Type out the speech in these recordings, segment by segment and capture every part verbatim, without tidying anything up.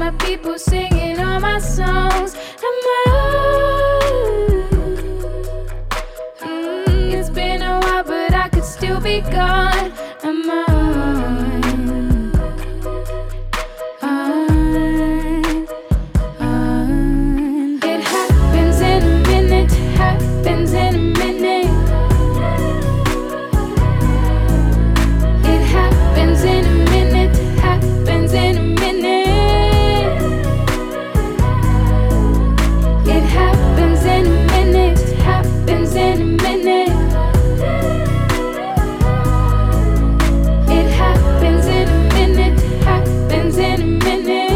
got people singing all my songs. I'm on. Mm, it's been a while, but I could still be gone. I'm on. On. On. It happens in a minute. Happens in a minute. It happens in a minute. Happens in a minute. It happens in a minute. Happens in a minute. It happens in a minute. Happens in a minute.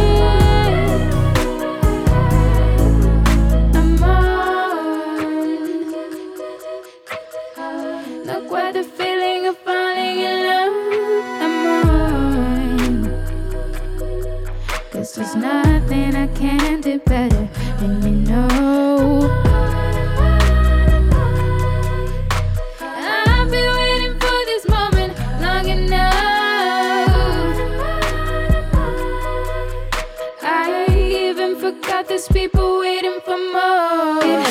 I'm on. Look what the feeling of falling in love. I'm on. 'Cause there's nothing I can do better than you know. I've been waiting for this moment long enough. I even forgot there's people waiting for more. It